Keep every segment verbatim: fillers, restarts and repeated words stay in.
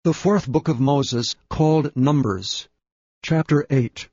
The fourth book of Moses, called Numbers, chapter eight.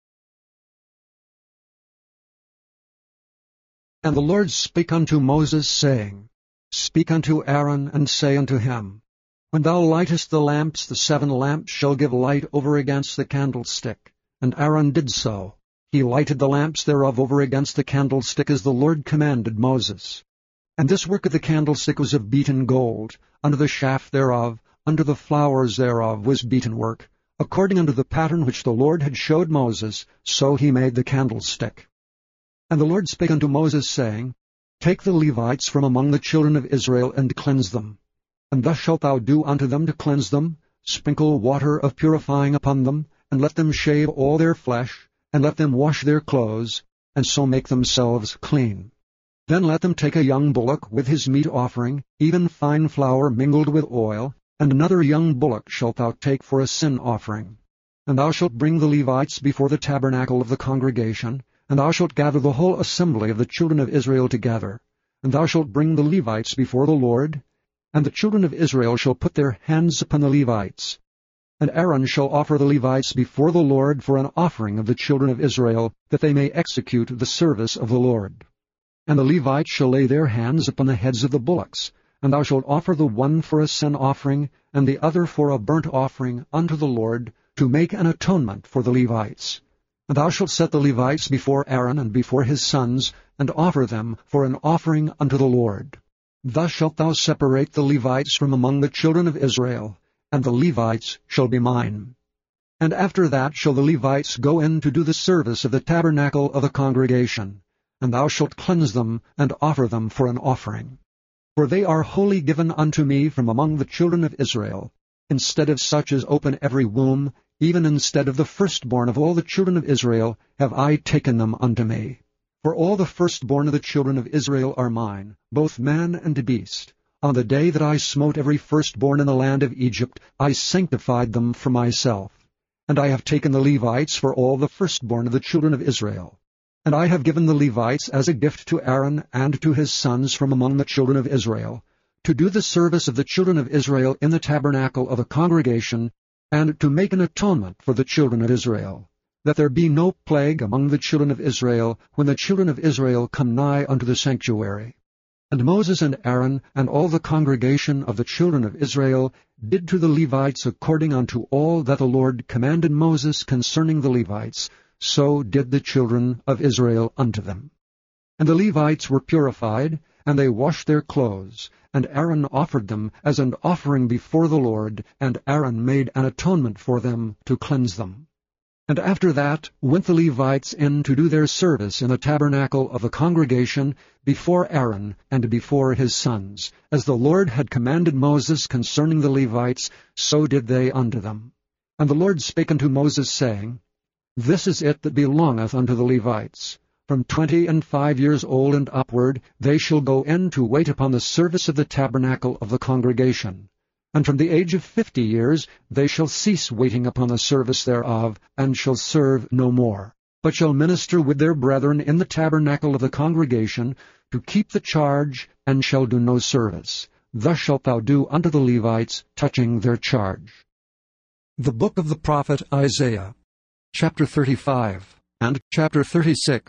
And the Lord spake unto Moses, saying, Speak unto Aaron, and say unto him, When thou lightest the lamps, the seven lamps shall give light over against the candlestick. And Aaron did so. He lighted the lamps thereof over against the candlestick, as the Lord commanded Moses. And this work of the candlestick was of beaten gold, under the shaft thereof, under the flowers thereof was beaten work, according unto the pattern which the Lord had showed Moses, so he made the candlestick. And the Lord spake unto Moses, saying, Take the Levites from among the children of Israel, and cleanse them. And thus shalt thou do unto them to cleanse them, sprinkle water of purifying upon them, and let them shave all their flesh, and let them wash their clothes, and so make themselves clean. Then let them take a young bullock with his meat offering, even fine flour mingled with oil, and another young bullock shalt thou take for a sin offering. And thou shalt bring the Levites before the tabernacle of the congregation, and thou shalt gather the whole assembly of the children of Israel together. And thou shalt bring the Levites before the Lord, and the children of Israel shall put their hands upon the Levites. And Aaron shall offer the Levites before the Lord for an offering of the children of Israel, that they may execute the service of the Lord. And the Levites shall lay their hands upon the heads of the bullocks, and thou shalt offer the one for a sin offering, and the other for a burnt offering unto the Lord, to make an atonement for the Levites. And thou shalt set the Levites before Aaron and before his sons, and offer them for an offering unto the Lord. Thus shalt thou separate the Levites from among the children of Israel, and the Levites shall be mine. And after that shall the Levites go in to do the service of the tabernacle of the congregation, and thou shalt cleanse them, and offer them for an offering. For they are wholly given unto me from among the children of Israel, instead of such as open every womb, even instead of the firstborn of all the children of Israel, have I taken them unto me. For all the firstborn of the children of Israel are mine, both man and beast. On the day that I smote every firstborn in the land of Egypt, I sanctified them for myself. And I have taken the Levites for all the firstborn of the children of Israel. And I have given the Levites as a gift to Aaron and to his sons from among the children of Israel, to do the service of the children of Israel in the tabernacle of the congregation, and to make an atonement for the children of Israel, that there be no plague among the children of Israel when the children of Israel come nigh unto the sanctuary. And Moses and Aaron and all the congregation of the children of Israel did to the Levites according unto all that the Lord commanded Moses concerning the Levites, so did the children of Israel unto them. And the Levites were purified, and they washed their clothes, and Aaron offered them as an offering before the Lord, and Aaron made an atonement for them to cleanse them. And after that went the Levites in to do their service in the tabernacle of the congregation before Aaron and before his sons. As the Lord had commanded Moses concerning the Levites, so did they unto them. And the Lord spake unto Moses, saying, This is it that belongeth unto the Levites. From twenty and five years old and upward they shall go in to wait upon the service of the tabernacle of the congregation. And from the age of fifty years they shall cease waiting upon the service thereof, and shall serve no more, but shall minister with their brethren in the tabernacle of the congregation, to keep the charge, and shall do no service. Thus shalt thou do unto the Levites touching their charge. The book of the prophet Isaiah, chapter thirty-five, and chapter thirty-six.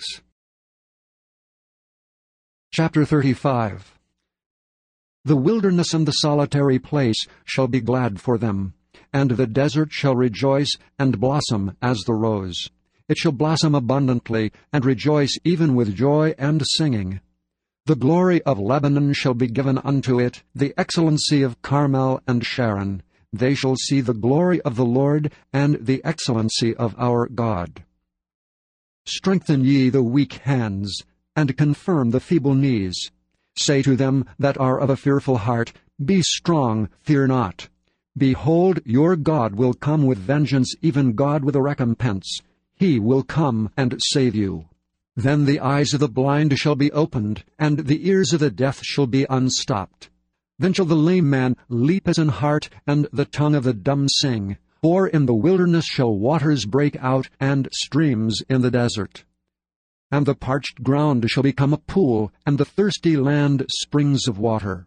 Chapter thirty-five. The wilderness and the solitary place shall be glad for them, and the desert shall rejoice and blossom as the rose. It shall blossom abundantly, and rejoice even with joy and singing. The glory of Lebanon shall be given unto it, the excellency of Carmel and Sharon. They shall see the glory of the Lord, and the excellency of our God. Strengthen ye the weak hands, and confirm the feeble knees. Say to them that are of a fearful heart, Be strong, fear not. Behold, your God will come with vengeance, even God with a recompense. He will come and save you. Then the eyes of the blind shall be opened, and the ears of the deaf shall be unstopped. Then shall the lame man leap as an hart, and the tongue of the dumb sing. For in the wilderness shall waters break out, and streams in the desert. And the parched ground shall become a pool, and the thirsty land springs of water.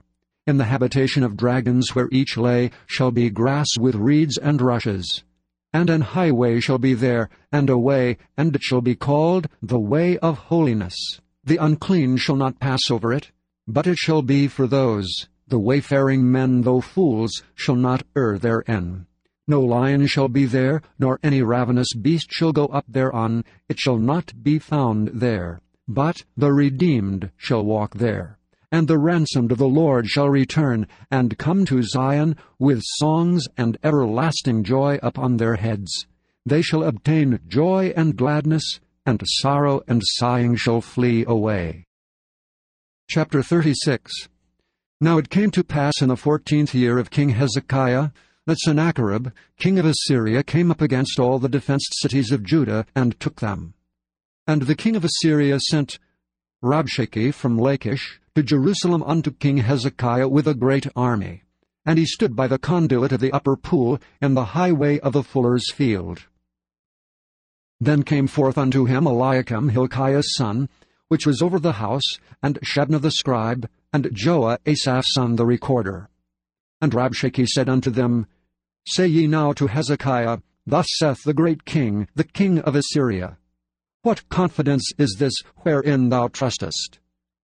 In the habitation of dragons where each lay shall be grass with reeds and rushes. And an highway shall be there, and a way, and it shall be called the way of holiness. The unclean shall not pass over it, but it shall be for those. The wayfaring men, though fools, shall not err therein. No lion shall be there, nor any ravenous beast shall go up thereon. It shall not be found there. But the redeemed shall walk there. And the ransomed of the Lord shall return, and come to Zion with songs and everlasting joy upon their heads. They shall obtain joy and gladness, and sorrow and sighing shall flee away. Chapter thirty-six. Now it came to pass in the fourteenth year of King Hezekiah, that Sennacherib, king of Assyria, came up against all the defenced cities of Judah, and took them. And the king of Assyria sent Rabshakeh from Lachish to Jerusalem unto King Hezekiah with a great army. And he stood by the conduit of the upper pool in the highway of the fuller's field. Then came forth unto him Eliakim, Hilkiah's son, which was over the house, and Shebna the scribe, and Joah, Asaph's son, the recorder. And Rabshakeh said unto them, Say ye now to Hezekiah, Thus saith the great king, the king of Assyria, What confidence is this wherein thou trustest?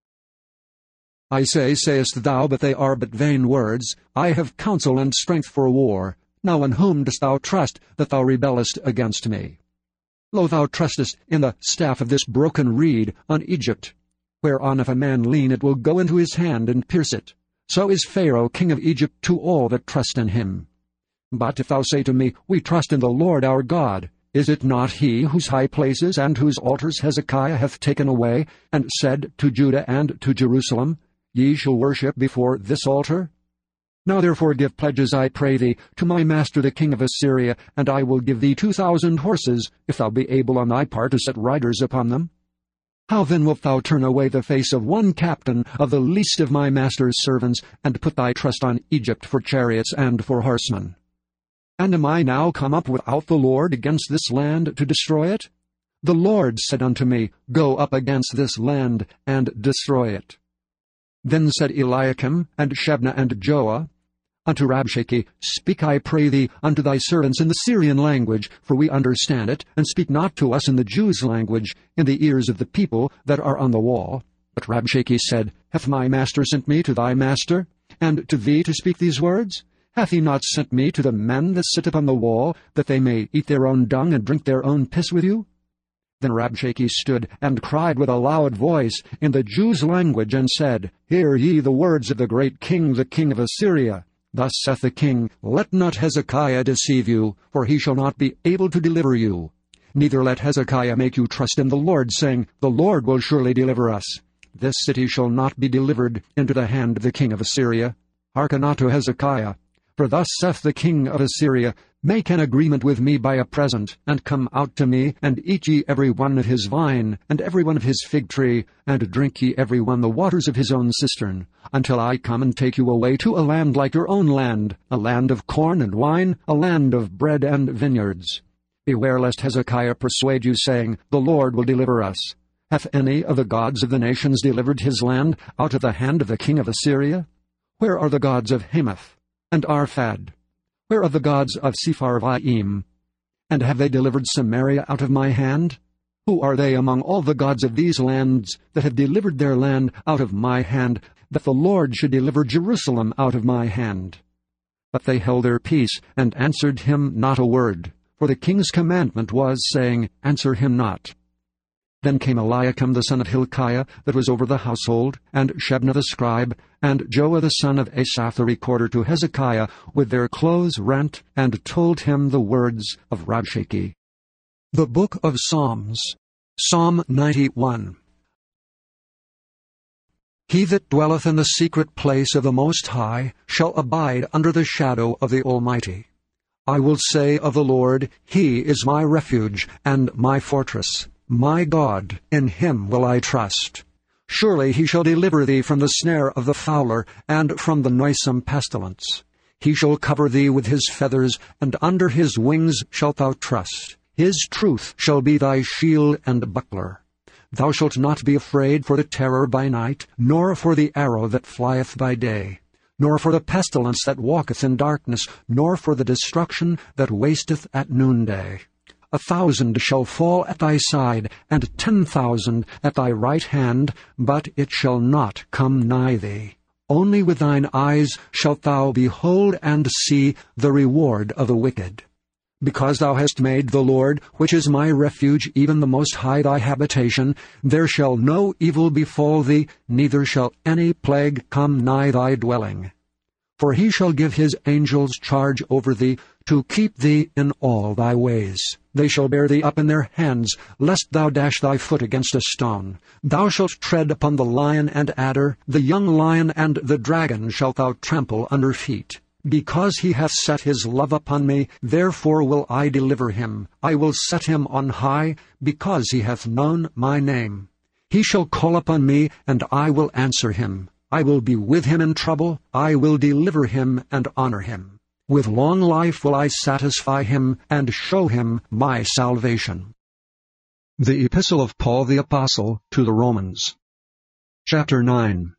I say, sayest thou, but they are but vain words. I have counsel and strength for war. Now in whom dost thou trust, that thou rebellest against me? Lo, thou trustest in the staff of this broken reed on Egypt, whereon if a man lean it will go into his hand and pierce it. So is Pharaoh king of Egypt to all that trust in him. But if thou say to me, We trust in the Lord our God, is it not he whose high places and whose altars Hezekiah hath taken away, and said to Judah and to Jerusalem, Ye shall worship before this altar? Now therefore give pledges, I pray thee, to my master the king of Assyria, and I will give thee two thousand horses, if thou be able on thy part to set riders upon them. How then wilt thou turn away the face of one captain of the least of my master's servants, and put thy trust on Egypt for chariots and for horsemen? And am I now come up without the Lord against this land to destroy it? The Lord said unto me, Go up against this land, and destroy it. Then said Eliakim, and Shebna, and Joah unto Rabshakeh, Speak, I pray thee, unto thy servants in the Syrian language, for we understand it, and speak not to us in the Jews' language, in the ears of the people that are on the wall. But Rabshakeh said, Hath my master sent me to thy master, and to thee to speak these words? Hath he not sent me to the men that sit upon the wall, that they may eat their own dung and drink their own piss with you? Then Rabshakeh stood and cried with a loud voice in the Jews' language, and said, Hear ye the words of the great king, the king of Assyria. Thus saith the king, Let not Hezekiah deceive you, for he shall not be able to deliver you. Neither let Hezekiah make you trust in the Lord, saying, The Lord will surely deliver us. This city shall not be delivered into the hand of the king of Assyria. Hearken not to Hezekiah. For thus saith the king of Assyria, Make an agreement with me by a present, and come out to me, and eat ye every one of his vine, and every one of his fig tree, and drink ye every one the waters of his own cistern, until I come and take you away to a land like your own land, a land of corn and wine, a land of bread and vineyards. Beware lest Hezekiah persuade you, saying, The Lord will deliver us. Hath any of the gods of the nations delivered his land out of the hand of the king of Assyria? Where are the gods of Hamath and Arphad? Where are the gods of Sepharvaim? And have they delivered Samaria out of my hand? Who are they among all the gods of these lands that have delivered their land out of my hand, that the Lord should deliver Jerusalem out of my hand? But they held their peace, and answered him not a word. For the king's commandment was, saying, Answer him not. Then came Eliakim the son of Hilkiah, that was over the household, and Shebna the scribe, and Joah the son of Asaph the recorder, to Hezekiah with their clothes rent, and told him the words of Rabshakeh. The Book of Psalms. Psalm ninety-one. He that dwelleth in the secret place of the Most High shall abide under the shadow of the Almighty. I will say of the Lord, He is my refuge and my fortress. My God, in him will I trust. Surely he shall deliver thee from the snare of the fowler, and from the noisome pestilence. He shall cover thee with his feathers, and under his wings shalt thou trust. His truth shall be thy shield and buckler. Thou shalt not be afraid for the terror by night, nor for the arrow that flieth by day, nor for the pestilence that walketh in darkness, nor for the destruction that wasteth at noonday. A thousand shall fall at thy side, and ten thousand at thy right hand, but it shall not come nigh thee. Only with thine eyes shalt thou behold and see the reward of the wicked. Because thou hast made the Lord, which is my refuge, even the Most High, thy habitation, there shall no evil befall thee, neither shall any plague come nigh thy dwelling. For he shall give his angels charge over thee, to keep thee in all thy ways. They shall bear thee up in their hands, lest thou dash thy foot against a stone. Thou shalt tread upon the lion and adder, the young lion and the dragon shalt thou trample under feet. Because he hath set his love upon me, therefore will I deliver him. I will set him on high, because he hath known my name. He shall call upon me, and I will answer him. I will be with him in trouble. I will deliver him and honor him. With long life will I satisfy him, and show him my salvation. The Epistle of Paul the Apostle to the Romans. Chapter nine.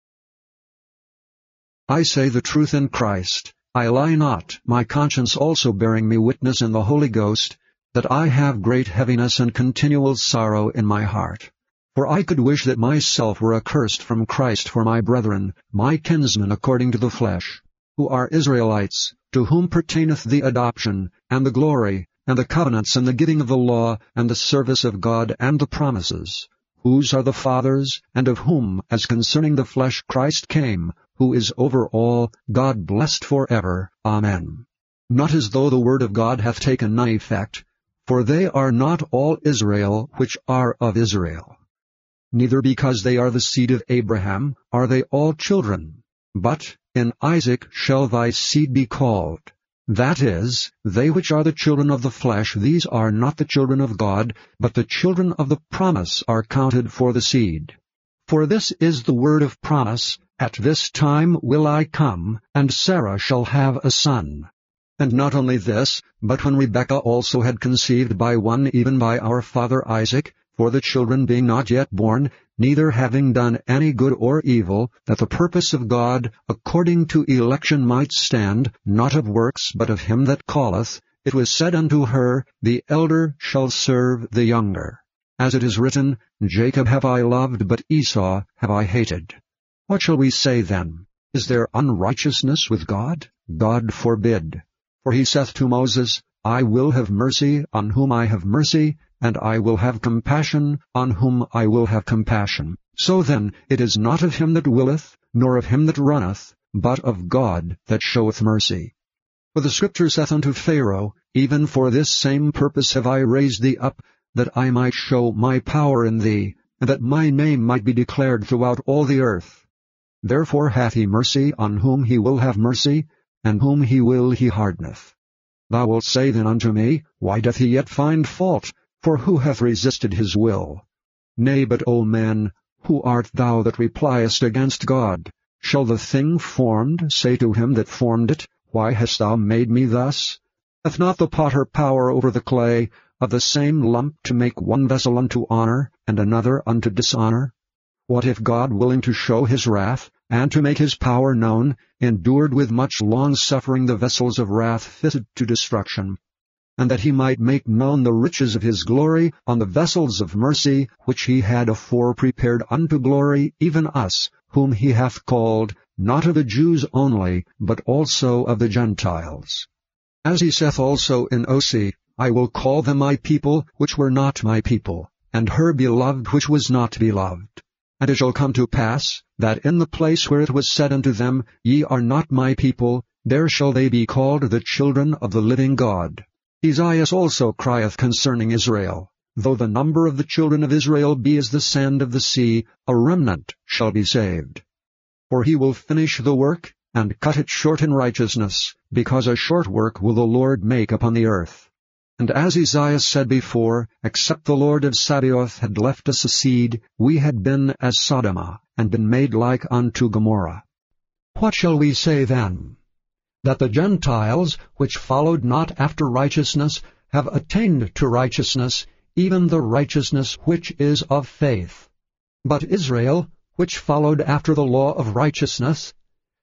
I say the truth in Christ. I lie not, my conscience also bearing me witness in the Holy Ghost, that I have great heaviness and continual sorrow in my heart. For I could wish that myself were accursed from Christ for my brethren, my kinsmen according to the flesh, who are Israelites, to whom pertaineth the adoption, and the glory, and the covenants, and the giving of the law, and the service of God, and the promises, whose are the fathers, and of whom, as concerning the flesh, Christ came, who is over all, God blessed for ever. Amen. Not as though the word of God hath taken none effect, for they are not all Israel which are of Israel. Neither because they are the seed of Abraham are they all children, but in Isaac shall thy seed be called. That is, they which are the children of the flesh, these are not the children of God, but the children of the promise are counted for the seed. For this is the word of promise, At this time will I come, and Sarah shall have a son. And not only this, but when Rebekah also had conceived by one, even by our father Isaac, for the children being not yet born, neither having done any good or evil, that the purpose of God according to election might stand, not of works, but of him that calleth, it was said unto her, The elder shall serve the younger. As it is written, Jacob have I loved, but Esau have I hated. What shall we say then? Is there unrighteousness with God? God forbid. For he saith to Moses, I will have mercy on whom I have mercy, and I will have compassion on whom I will have compassion. So then it is not of him that willeth, nor of him that runneth, but of God that showeth mercy. For the Scripture saith unto Pharaoh, Even for this same purpose have I raised thee up, that I might show my power in thee, and that my name might be declared throughout all the earth. Therefore hath he mercy on whom he will have mercy, and whom he will he hardeneth. Thou wilt say then unto me, Why doth he yet find fault? For who hath resisted his will? Nay, but, O man, who art thou that repliest against God? Shall the thing formed say to him that formed it, Why hast thou made me thus? Hath not the potter power over the clay, of the same lump to make one vessel unto honor, and another unto dishonor? What if God, willing to show his wrath, and to make his power known, endured with much long-suffering the vessels of wrath fitted to destruction, and that he might make known the riches of his glory on the vessels of mercy, which he had afore prepared unto glory, even us, whom he hath called, not of the Jews only, but also of the Gentiles. As he saith also in Osee, I will call them my people, which were not my people, and her beloved, which was not beloved. And it shall come to pass, that in the place where it was said unto them, Ye are not my people, there shall they be called the children of the living God. Esaias also crieth concerning Israel, Though the number of the children of Israel be as the sand of the sea, a remnant shall be saved. For he will finish the work, and cut it short in righteousness, because a short work will the Lord make upon the earth. And as Esaias said before, Except the Lord of Sabaoth had left us a seed, we had been as Sodoma, and been made like unto Gomorrah. What shall we say then? That the Gentiles, which followed not after righteousness, have attained to righteousness, even the righteousness which is of faith. But Israel, which followed after the law of righteousness,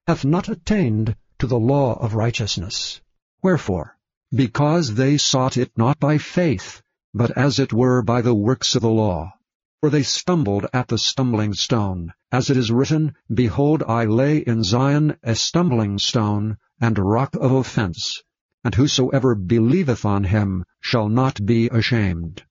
hath not attained to the law of righteousness. Wherefore? Because they sought it not by faith, but as it were by the works of the law. For they stumbled at the stumbling stone, as it is written, Behold, I lay in Zion a stumbling stone, and rock of offense, and whosoever believeth on him shall not be ashamed.